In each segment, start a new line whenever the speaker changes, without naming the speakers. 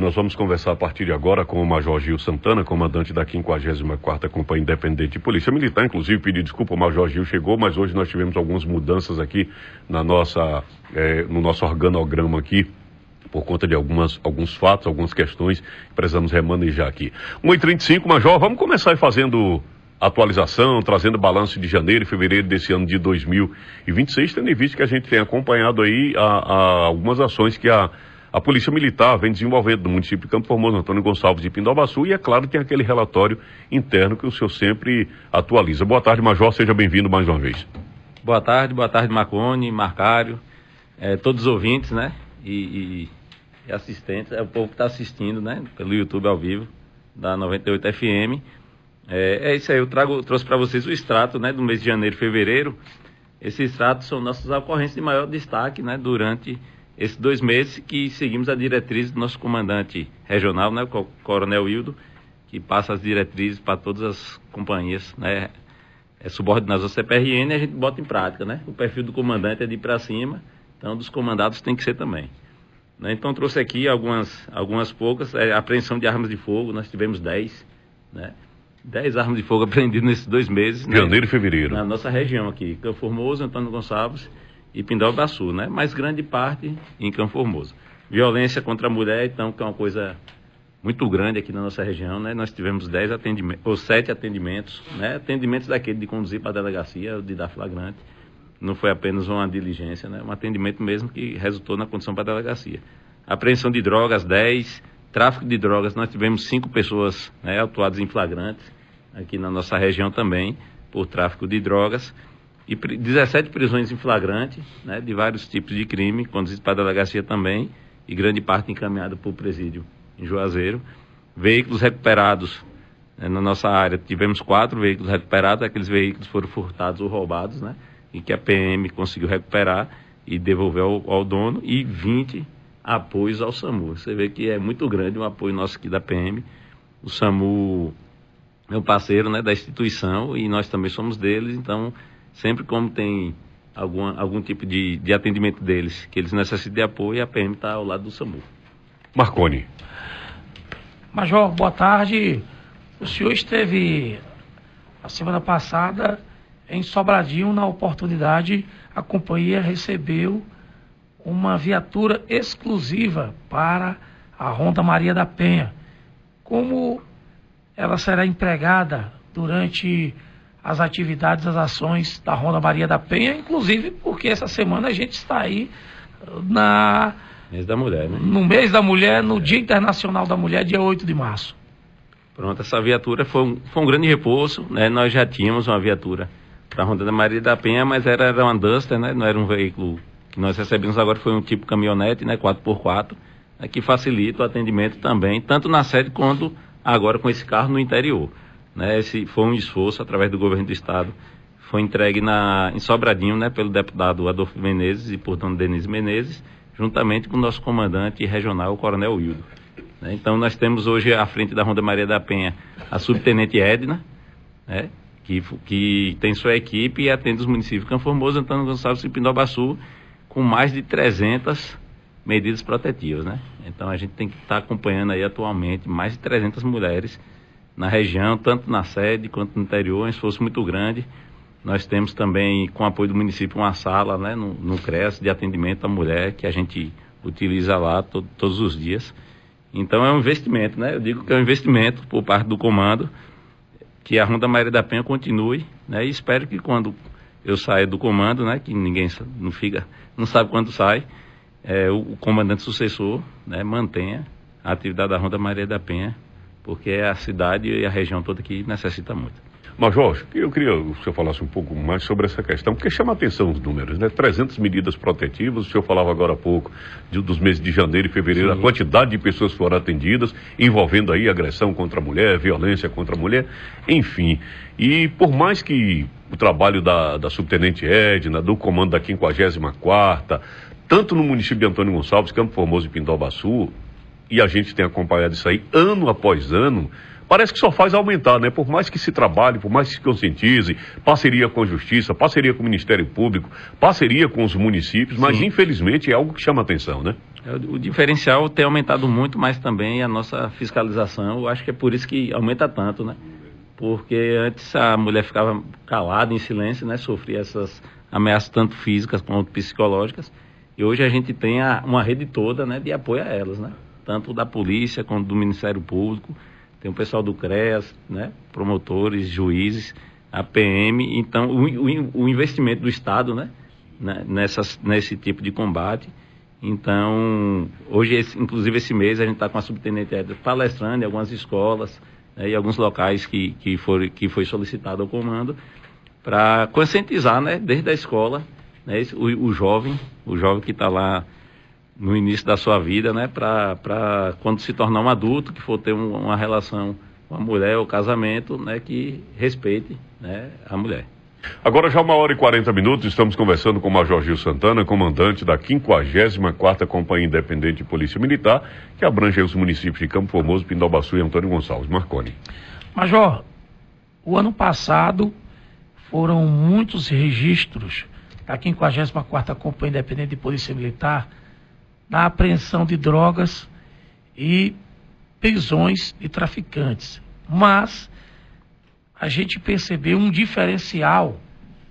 nós vamos conversar a partir de agora com o Major Gil Santana, comandante da 54ª Companhia Independente de Polícia Militar. Inclusive, pedir desculpa, o Major Gil chegou, mas hoje nós tivemos algumas mudanças aqui no nosso organograma aqui, por conta de alguns fatos, algumas questões que precisamos remanejar aqui. 1h35, Major, vamos começar fazendo atualização, trazendo balanço de janeiro e fevereiro desse ano de 2026, tendo em vista que a gente tem acompanhado aí algumas ações que a Polícia Militar vem desenvolvendo no município de Campo Formoso, Antônio Gonçalves e Pindobaçu, e é claro, tem aquele relatório interno que o senhor sempre atualiza. Boa tarde, Major, seja bem-vindo mais uma vez.
Boa tarde, Marconi, Marcário, todos os ouvintes, né, e assistentes, o povo que está assistindo, né, pelo YouTube ao vivo, da 98 FM. É isso aí, trouxe para vocês o extrato, né, do mês de janeiro e fevereiro. Esses extratos são nossas ocorrências de maior destaque, né, durante esses 2 meses que seguimos a diretriz do nosso comandante regional, né, o Coronel Hildo, que passa as diretrizes para todas as companhias, né, subordinadas ao CPRN, e a gente bota em prática, né. O perfil do comandante é de ir para cima, então dos comandados tem que ser também. Né, então trouxe aqui algumas poucas, apreensão de armas de fogo, nós tivemos 10, né. 10 armas de fogo apreendidas nesses 2 meses.
Janeiro e fevereiro.
Na nossa região aqui, Campo Formoso, Antônio Gonçalves e Pindobaçu, né? Mas grande parte em Campo Formoso. Violência contra a mulher, então, que é uma coisa muito grande aqui na nossa região, né? Nós tivemos 7 atendimentos, né? Atendimentos daquele de conduzir para a delegacia, de dar flagrante. Não foi apenas uma diligência, né? Um atendimento mesmo que resultou na condução para a delegacia. Apreensão de drogas, 10. Tráfico de drogas, nós tivemos 5 pessoas, né, autuadas em flagrantes, aqui na nossa região também, por tráfico de drogas, e 17 prisões em flagrante, né, de vários tipos de crime, conduzidos para a delegacia também, e grande parte encaminhada para o presídio em Juazeiro. Veículos recuperados, né, na nossa área, tivemos 4 veículos recuperados, aqueles veículos foram furtados ou roubados, né, e que a PM conseguiu recuperar e devolver ao dono, e 20 apoios ao SAMU. Você vê que é muito grande um apoio nosso aqui da PM. O SAMU é um parceiro, né, da instituição, e nós também somos deles, então sempre como tem algum tipo de atendimento deles, que eles necessitam de apoio, a PM está ao lado do SAMU.
Marconi.
Major, boa tarde. O senhor esteve a semana passada em Sobradinho. Na oportunidade, a companhia recebeu uma viatura exclusiva para a Ronda Maria da Penha. Como ela será empregada durante as atividades, as ações da Ronda Maria da Penha, inclusive porque essa semana a gente está aí
mês da mulher, né?
No mês da mulher, no Dia Internacional da Mulher, dia 8 de março.
Pronto, essa viatura foi um grande reforço, né? Nós já tínhamos uma viatura para a Ronda Maria da Penha, mas era uma Duster, né? Não era um veículo que nós recebemos agora, foi um tipo caminhonete, né, 4x4, que facilita o atendimento também, tanto na sede quanto agora com esse carro no interior. Né, esse foi um esforço através do governo do estado, foi entregue em Sobradinho, né, pelo deputado Adolfo Menezes e por dona Denise Menezes, juntamente com o nosso comandante regional, o Coronel Hildo. Né, então nós temos hoje à frente da Ronda Maria da Penha a subtenente Edna, né, que tem sua equipe e atende os municípios de Campo Formoso, Antônio Gonçalves e Pindobaçu, com mais de 300 medidas protetivas, né? Então a gente tem que estar acompanhando aí atualmente mais de 300 mulheres na região, tanto na sede quanto no interior, um esforço muito grande. Nós temos também, com o apoio do município, uma sala, né, no CREAS de atendimento à mulher, que a gente utiliza lá todos os dias. Então é um investimento, né? Eu digo que é um investimento por parte do comando, que a Ronda Maria da Penha continue, né? E espero que quando eu saia do comando, né, que ninguém não sabe quando sai, o comandante sucessor, né, mantenha a atividade da Ronda Maria da Penha, porque a cidade e a região toda aqui necessita muito.
Major, eu queria que o senhor falasse um pouco mais sobre essa questão, porque chama a atenção os números, né? 300 medidas protetivas, o senhor falava agora há pouco dos meses de janeiro e fevereiro, sim, a quantidade de pessoas foram atendidas, envolvendo aí agressão contra a mulher, violência contra a mulher, enfim. E por mais que o trabalho da subtenente Edna, do comando da 54ª, tanto no município de Antônio Gonçalves, Campo Formoso e Pindobaçu, e a gente tem acompanhado isso aí ano após ano, parece que só faz aumentar, né? Por mais que se trabalhe, por mais que se conscientize, parceria com a Justiça, parceria com o Ministério Público, parceria com os municípios, mas infelizmente é algo que chama atenção, né?
O diferencial tem aumentado muito, mas também a nossa fiscalização, eu acho que é por isso que aumenta tanto, né? Porque antes a mulher ficava calada, em silêncio, né? Sofria essas ameaças tanto físicas quanto psicológicas. E hoje a gente tem uma rede toda, né, de apoio a elas, né? Tanto da polícia quanto do Ministério Público. Tem o pessoal do CREAS, né? Promotores, juízes, a PM. Então, o investimento do Estado, né? Nesse tipo de combate. Então, hoje, inclusive esse mês, a gente está com a subtenente palestrando em algumas escolas, né, e alguns locais que foi solicitado ao comando, para conscientizar, né, desde a escola, né, o jovem que está lá no início da sua vida, né, para quando se tornar um adulto, que for ter uma relação com a mulher ou casamento, né, que respeite, né, a mulher.
Agora já 1h40, estamos conversando com o Major Gil Santana, comandante da 54ª Companhia Independente de Polícia Militar, que abrange os municípios de Campo Formoso, Pindobaçu e Antônio Gonçalves. Marconi.
Major, o ano passado foram muitos registros da 54ª Companhia Independente de Polícia Militar na apreensão de drogas e prisões de traficantes. Mas a gente percebeu um diferencial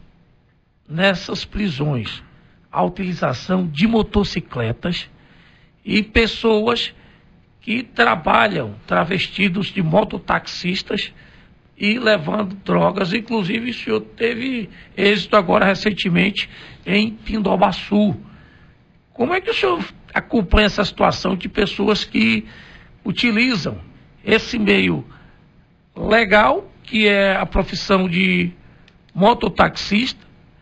nessas prisões, a utilização de motocicletas e pessoas que trabalham travestidos de mototaxistas e levando drogas. Inclusive, o senhor teve êxito agora recentemente em Pindobaçu. Como é que o senhor acompanha essa situação de pessoas que utilizam esse meio legal, que é a profissão de mototaxista,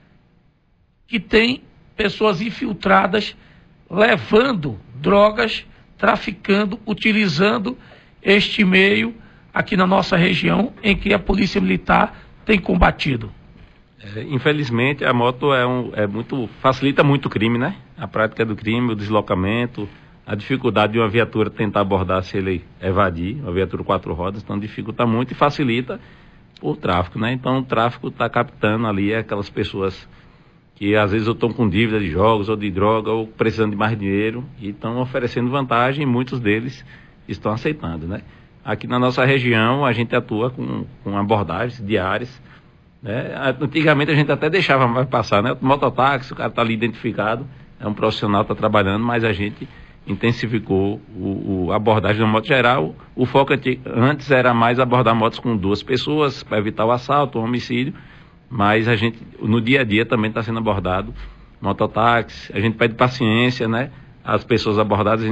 que tem pessoas infiltradas levando drogas, traficando, utilizando este meio aqui na nossa região, em que a Polícia Militar tem combatido?
Infelizmente, a moto facilita muito o crime, né? A prática do crime, o deslocamento, a dificuldade de uma viatura tentar abordar se ele evadir, uma viatura 4 rodas, então dificulta muito e facilita o tráfico, né? Então o tráfico está captando ali aquelas pessoas que às vezes estão com dívida de jogos ou de droga ou precisando de mais dinheiro e estão oferecendo vantagem, e muitos deles estão aceitando, né? Aqui na nossa região a gente atua com abordagens diárias, né? Antigamente a gente até deixava mais passar, né? O mototáxi, o cara está ali identificado, é um profissional, está trabalhando, mas a gente intensificou a abordagem da moto geral. O foco antes era mais abordar motos com 2 pessoas para evitar o assalto, o homicídio, mas a gente no dia a dia também está sendo abordado mototáxi. A gente pede paciência, né? As pessoas abordadas,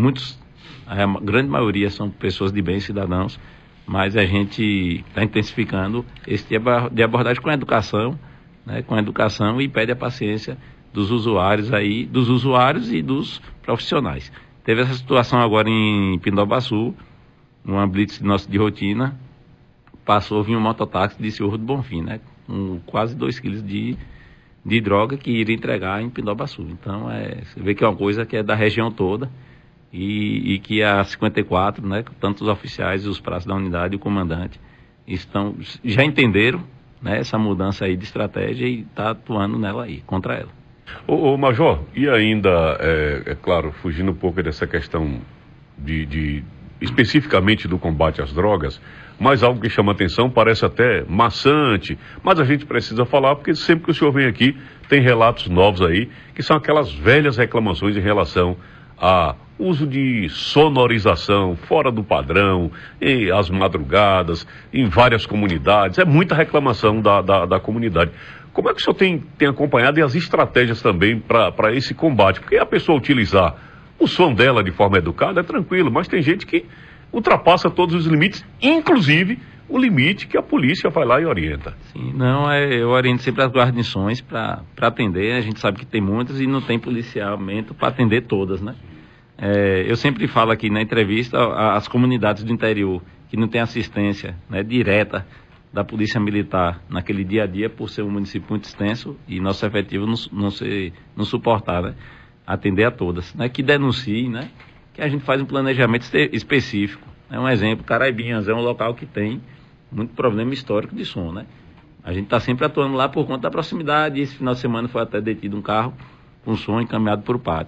a grande maioria são pessoas de bem, cidadãos, mas a gente está intensificando esse tipo de abordagem com educação, né? Com educação, e pede a paciência dos usuários e dos profissionais. Teve essa situação agora em Pindobaçu, numa blitz nossa de rotina, vinha um mototáxi de Senhor do Bonfim, né? Com quase 2 quilos de droga que iria entregar em Pindobaçu. Então, você vê que é uma coisa que é da região toda e que a 54, né? Tanto os oficiais e os praças da unidade e o comandante já entenderam, né, essa mudança aí de estratégia e está atuando nela aí, contra ela.
Ô Major, e ainda, claro, fugindo um pouco dessa questão especificamente do combate às drogas, mas algo que chama atenção, parece até maçante, mas a gente precisa falar, porque sempre que o senhor vem aqui, tem relatos novos aí, que são aquelas velhas reclamações em relação a uso de sonorização fora do padrão, às madrugadas, em várias comunidades. É muita reclamação da comunidade. Como é que o senhor tem acompanhado, e as estratégias também para esse combate? Porque a pessoa utilizar o som dela de forma educada é tranquilo, mas tem gente que ultrapassa todos os limites, inclusive o limite que a polícia vai lá e orienta.
Sim, eu oriento sempre as guarnições para atender. A gente sabe que tem muitas e não tem policiamento para atender todas, né? Eu sempre falo aqui na entrevista, as comunidades do interior que não tem assistência, né, direta da Polícia Militar naquele dia a dia, por ser um município muito extenso e nosso efetivo não suportar, né, atender a todas, né, que denunciem, né, que a gente faz um planejamento específico. Um exemplo, Caraibinhas é um local que tem muito problema histórico de som, né? A gente está sempre atuando lá por conta da proximidade. Esse final de semana foi até detido um carro com som encaminhado para o pátio.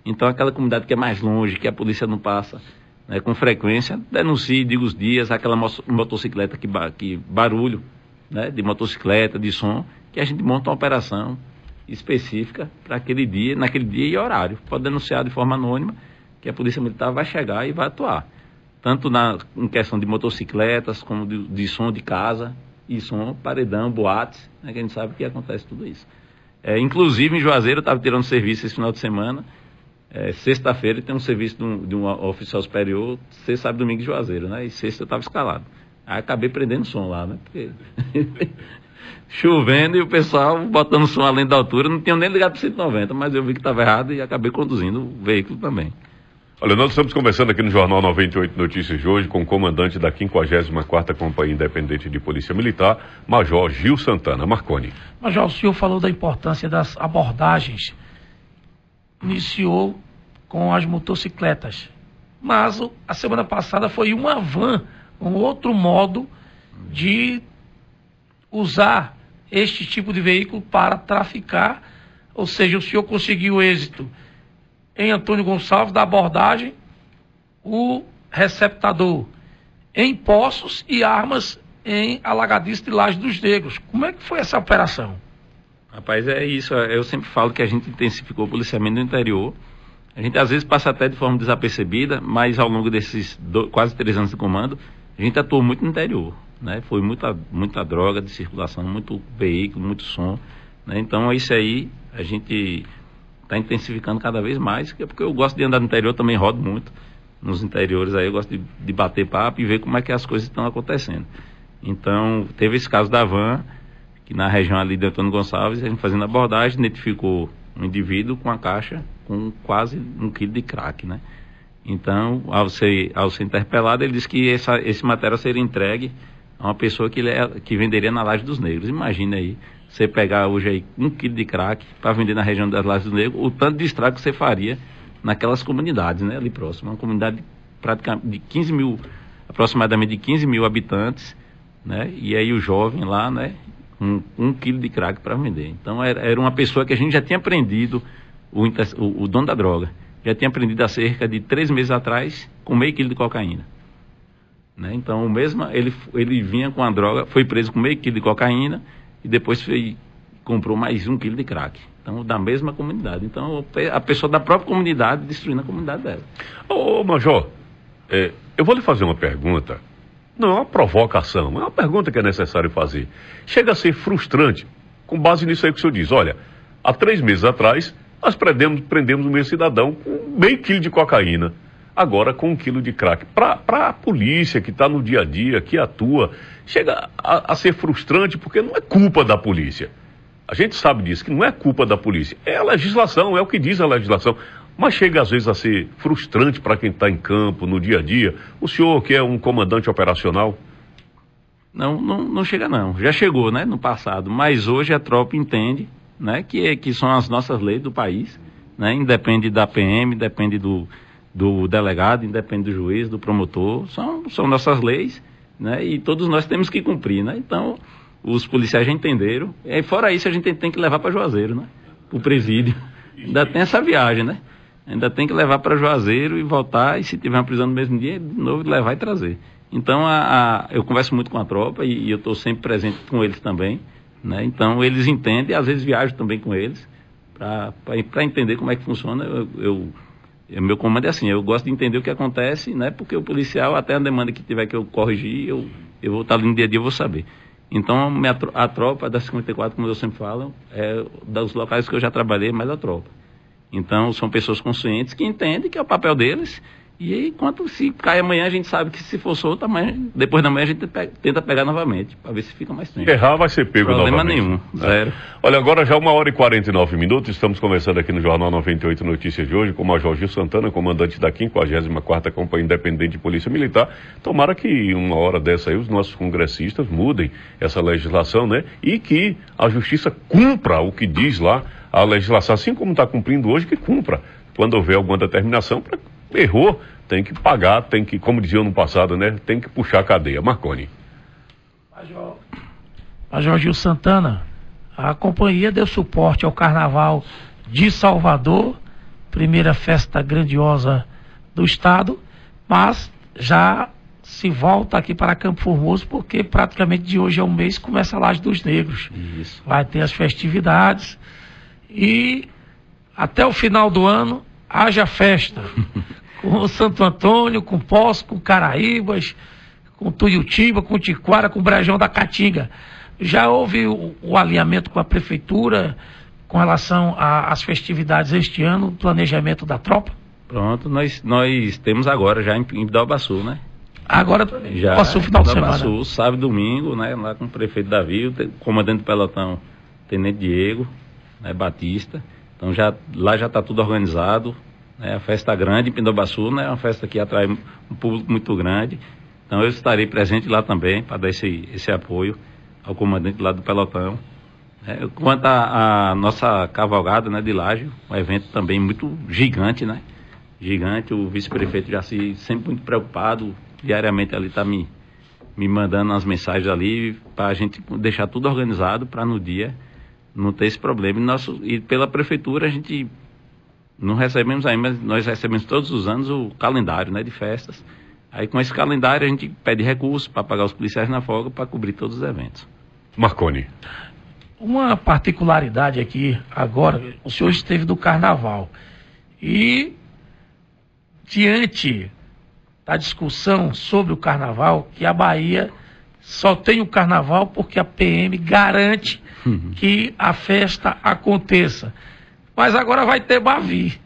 Então aquela comunidade que é mais longe, que a polícia não passa, né, com frequência, denuncie, diga os dias, aquela motocicleta que barulho, né, de motocicleta, de som, que a gente monta uma operação específica para aquele dia, naquele dia e horário. Pode denunciar de forma anônima, que a Polícia Militar vai chegar e vai atuar. Tanto em questão de motocicletas, como de som de casa, e som, paredão, boates, né, que a gente sabe que acontece tudo isso. Inclusive em Juazeiro, eu estava tirando serviço esse final de semana, sexta-feira tem um serviço de um oficial superior, sexta, sábado, domingo em Juazeiro, né, e sexta eu estava escalado. Aí acabei prendendo som lá, né, porque... chovendo e o pessoal botando som além da altura, não tinha nem ligado para 190, mas eu vi que estava errado e acabei conduzindo o veículo também.
Olha, nós estamos conversando aqui no Jornal 98 Notícias de hoje com o comandante da 54ª Companhia Independente de Polícia Militar, Major Gil Santana. Marconi.
Major, o senhor falou da importância das abordagens. Iniciou com as motocicletas, mas a semana passada foi uma van, um outro modo de usar este tipo de veículo para traficar, ou seja, o senhor conseguiu êxito em Antônio Gonçalves da abordagem, o receptador em Poços e armas em Alagadiço de Laje dos Negros. Como é que foi essa operação?
Rapaz, é isso, eu sempre falo que a gente intensificou o policiamento no interior, a gente às vezes passa até de forma desapercebida, mas ao longo desses quase 3 anos de comando, a gente atuou muito no interior, né? Foi muita droga de circulação, muito veículo, muito som, né? Então isso aí a gente está intensificando cada vez mais, porque eu gosto de andar no interior, também rodo muito nos interiores, aí eu gosto de bater papo e ver como é que as coisas estão acontecendo. Então teve esse caso da van, que na região ali de Antônio Gonçalves, a gente fazendo abordagem, identificou um indivíduo com a caixa com quase 1 quilo de crack, né? Então, ao ser interpelado, ele disse que esse material seria entregue a uma pessoa que venderia na Laje dos Negros. Imagina aí, você pegar hoje aí 1 quilo de crack para vender na região das Lajes dos Negros, o tanto de estrago que você faria naquelas comunidades, né, ali próximo. Uma comunidade praticamente de 15 mil, aproximadamente de 15 mil habitantes, né, e aí o jovem lá, né, 1 quilo de crack para vender. Então era uma pessoa que a gente já tinha prendido, o dono da droga, já tinha prendido há cerca de 3 meses atrás com meio quilo de cocaína. Né? Então ele vinha com a droga, foi preso com meio quilo de cocaína e depois comprou mais 1 quilo de crack. Então, da mesma comunidade. Então, a pessoa da própria comunidade destruindo a comunidade dela.
Ô Major, eu vou lhe fazer uma pergunta. Não é uma provocação, mas é uma pergunta que é necessário fazer. Chega a ser frustrante, com base nisso aí que o senhor diz. Olha, há 3 meses atrás, nós prendemos um meio cidadão com meio quilo de cocaína. Agora com 1 quilo de crack. Para a polícia que está no dia a dia, que atua, chega a ser frustrante porque não é culpa da polícia. A gente sabe disso, que não é culpa da polícia. É a legislação, é o que diz a legislação. Mas chega às vezes a ser frustrante para quem está em campo, no dia a dia. O senhor que é um comandante operacional?
Não chega não. Já chegou, né, no passado. Mas hoje a tropa entende, né, que são as nossas leis do país, né, independe da PM, depende do delegado, independe do juiz, do promotor, são nossas leis, né, e todos nós temos que cumprir, né, então os policiais já entenderam, e fora isso a gente tem que levar para Juazeiro, né, para o presídio, ainda tem essa viagem, né, ainda tem que levar para Juazeiro e voltar, e se tiver uma prisão no mesmo dia, de novo levar e trazer. Então eu converso muito com a tropa e eu estou sempre presente com eles também, né, então eles entendem, às vezes viajo também com eles, para entender como é que funciona. Meu comando é assim, eu gosto de entender o que acontece, né? Porque o policial, até a demanda que tiver que eu corrigir, eu vou estar ali no dia a dia, eu vou saber. Então, a tropa da 54, como eu sempre falo, é dos locais que eu já trabalhei, mais a tropa. Então, são pessoas conscientes que entendem que é o papel deles. E aí, enquanto se cai amanhã, a gente sabe que se for solto, depois da manhã a gente tenta pegar novamente, para ver se fica mais tempo.
Errar vai ser pego
problema
novamente.
Nenhum, zero.
Olha, agora já 1h49, estamos conversando aqui no Jornal 98 Notícias de hoje com o Major Gil Santana, comandante da 54ª Companhia Independente de Polícia Militar. Tomara que uma hora dessa aí os nossos congressistas mudem essa legislação, né? E que a justiça cumpra o que diz lá a legislação, assim como está cumprindo hoje, que cumpra. Quando houver alguma determinação, errou, tem que pagar, tem que, como diziam no passado, né? Tem que puxar a cadeia. Marconi.
Major Gil Santana, a companhia deu suporte ao Carnaval de Salvador, primeira festa grandiosa do estado, mas já se volta aqui para Campo Formoso, porque praticamente de hoje a um mês começa a Laje dos Negros.
Isso.
Vai ter as festividades e até o final do ano haja festa. Com o Santo Antônio, com Poço, com Caraíbas, com Tuiutiba, com Tiquara, com Brejão da Caatinga. Já houve o alinhamento com a prefeitura com relação às festividades este ano, o planejamento da tropa?
Pronto, nós temos agora já em Pindobaçu, né?
Agora
já
passou o final de semana.
Pindobaçu, sábado e domingo, né? Lá com o prefeito Davi, o comandante do pelotão, Tenente Diego, né, Batista. Então lá já está tudo organizado. Né? A festa grande em Pindobaçu, né? É uma festa que atrai um público muito grande. Então eu estarei presente lá também para dar esse apoio ao comandante lá do pelotão. Quanto à nossa cavalgada, né, de Laje, um evento também muito gigante, né? Gigante, o vice-prefeito Jaci sempre muito preocupado, diariamente ali está me mandando as mensagens ali para a gente deixar tudo organizado para no dia não ter esse problema. E pela prefeitura a gente não recebemos ainda, mas nós recebemos todos os anos o calendário, né, de festas. Aí com esse calendário a gente pede recursos para pagar os policiais na folga para cobrir todos os eventos.
Marconi.
Uma particularidade aqui agora, o senhor esteve no carnaval e diante da discussão sobre o carnaval, que a Bahia só tem o carnaval porque a PM garante que a festa aconteça. Mas agora vai ter Bavi.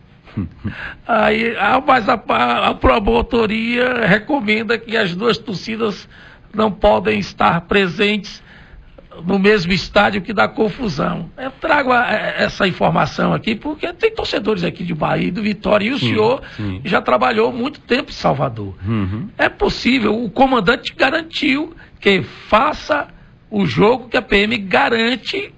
Aí, mas a promotoria recomenda que as duas torcidas não podem estar presentes no mesmo estádio, que dá confusão. Eu trago essa informação aqui porque tem torcedores aqui de Bahia e do Vitória, e o senhor já trabalhou muito tempo em Salvador. É possível, o comandante garantiu que faça o jogo, que a PM garante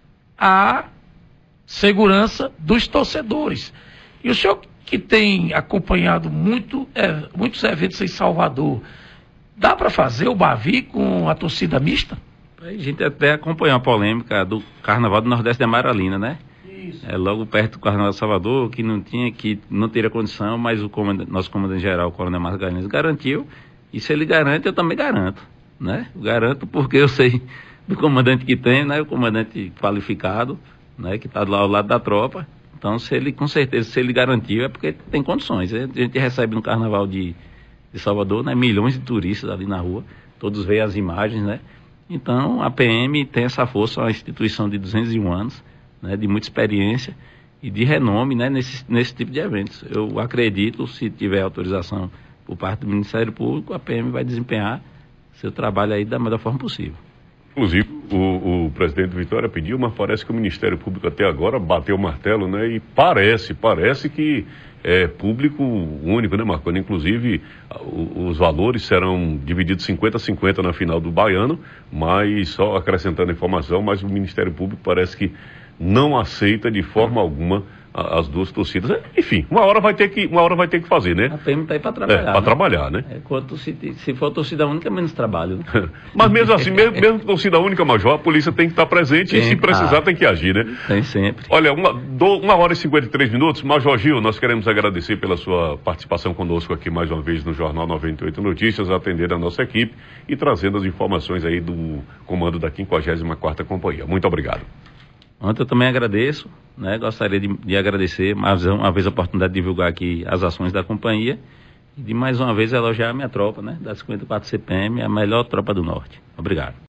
a segurança dos torcedores. E o senhor, que tem acompanhado muitos eventos em Salvador, dá para fazer o Bavi com a torcida mista?
A gente até acompanhou a polêmica do Carnaval do Nordeste de Amaralina, né? Isso. Logo perto do Carnaval de Salvador, que não teria condição, mas nosso comandante-geral, o Coronel Margarines, garantiu. E se ele garante, eu também garanto, né? Eu garanto porque eu sei do comandante que tem, né? O comandante qualificado, né? Que está lá ao lado da tropa. Então, com certeza, se ele garantiu, é porque tem condições. A gente recebe no Carnaval de Salvador, né? Milhões de turistas ali na rua, todos veem as imagens, né? Então, a PM tem essa força, uma instituição de 201 anos, né, de muita experiência e de renome, né, nesse tipo de eventos. Eu acredito, se tiver autorização por parte do Ministério Público, a PM vai desempenhar seu trabalho aí da melhor forma possível.
Inclusive, o presidente Vitória pediu, mas parece que o Ministério Público até agora bateu o martelo, né, e parece que é público único, né, Marconi? Inclusive, os valores serão divididos 50-50 na final do Baiano, mas só acrescentando informação, mas o Ministério Público parece que não aceita de forma alguma as duas torcidas. Enfim, uma hora vai ter que fazer, né?
A PM está aí para trabalhar.
Para trabalhar, né?
Quanto se for torcida única, menos trabalho. Né?
Mas mesmo assim, mesmo torcida única, Major, a polícia tem que estar presente e se precisar tem que agir, né?
Tem sempre.
Olha, 1h e 53 minutos. Major Gil, nós queremos agradecer pela sua participação conosco aqui mais uma vez no Jornal 98 Notícias, atendendo a nossa equipe e trazendo as informações aí do comando da 54ª Companhia. Muito obrigado.
Ontem eu também agradeço, né? Gostaria de agradecer mais uma vez a oportunidade de divulgar aqui as ações da companhia e de mais uma vez elogiar a minha tropa, né? Da 54 CPM, a melhor tropa do Norte. Obrigado.